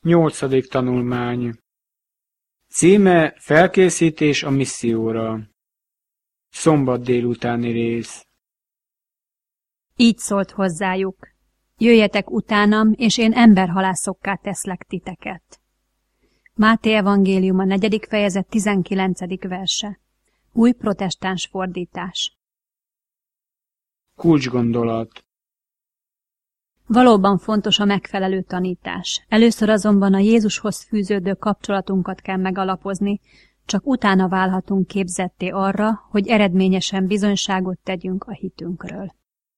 8. tanulmány. Címe Felkészítés a misszióra. Szombat délutáni rész. Így szólt hozzájuk: Jöjjetek utánam, és én emberhalászokká teszlek titeket. Máté evangéliuma 4. fejezet 19. verse. Új protestáns fordítás. Kulcsgondolat. Valóban fontos a megfelelő tanítás. Először azonban a Jézushoz fűződő kapcsolatunkat kell megalapozni, csak utána válhatunk képzetté arra, hogy eredményesen bizonyságot tegyünk a hitünkről.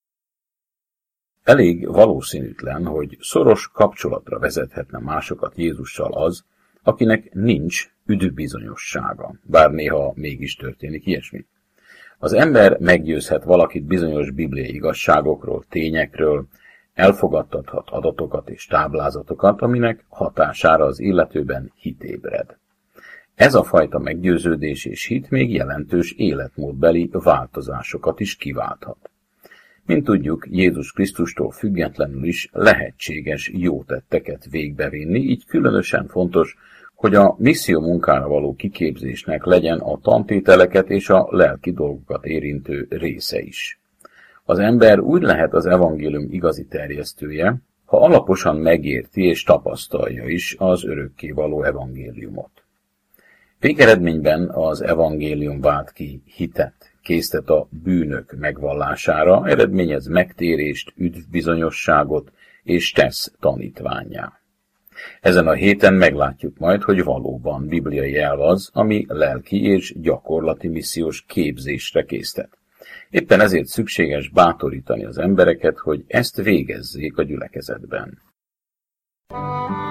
Elég valószínűtlen, hogy szoros kapcsolatra vezethetne másokat Jézussal az, akinek nincs üdvbizonyossága, bár néha mégis történik ilyesmi. Az ember meggyőzhet valakit bizonyos bibliai igazságokról, tényekről, elfogadtathat adatokat és táblázatokat, aminek hatására az illetőben hit ébred. Ez a fajta meggyőződés és hit még jelentős életmódbeli változásokat is kiválthat. Mint tudjuk, Jézus Krisztustól függetlenül is lehetséges jó tetteket végbevinni, így különösen fontos, hogy a misszió munkára való kiképzésnek legyen a tantételeket és a lelki dolgokat érintő része is. Az ember úgy lehet az evangélium igazi terjesztője, ha alaposan megérti és tapasztalja is az örökkévaló evangéliumot. Végeredményben az evangélium vált ki hitet, késztet a bűnök megvallására, eredményez megtérést, üdvbizonyosságot és tesz tanítvánnyá. Ezen a héten meglátjuk majd, hogy valóban bibliai elv az, ami lelki és gyakorlati missziós képzésre késztet. Éppen ezért szükséges bátorítani az embereket, hogy ezt végezzék a gyülekezetben.